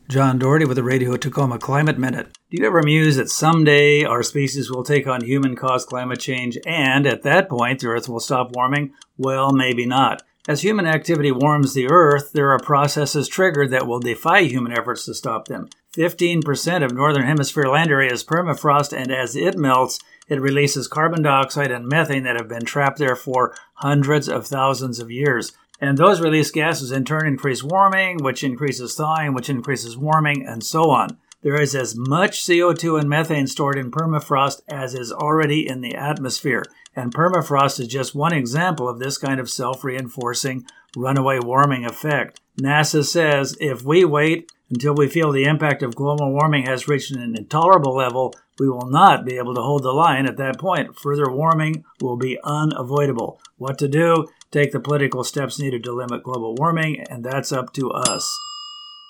John Doherty with the Radio Tacoma Climate Minute. Do you ever muse that someday our species will take on human-caused climate change and, at that point, the Earth will stop warming? Well, maybe not. As human activity warms the Earth, there are processes triggered that will defy human efforts to stop them. 15% of northern hemisphere land area is permafrost, and as it melts, it releases carbon dioxide and methane that have been trapped there for hundreds of thousands of years. And those released gases in turn increase warming, which increases thawing, which increases warming, and so on. There is as much CO2 and methane stored in permafrost as is already in the atmosphere. And permafrost is just one example of this kind of self-reinforcing runaway warming effect. NASA says if we wait until we feel the impact of global warming has reached an intolerable level, we will not be able to hold the line at that point. Further warming will be unavoidable. What to do? Take the political steps needed to limit global warming, and that's up to us.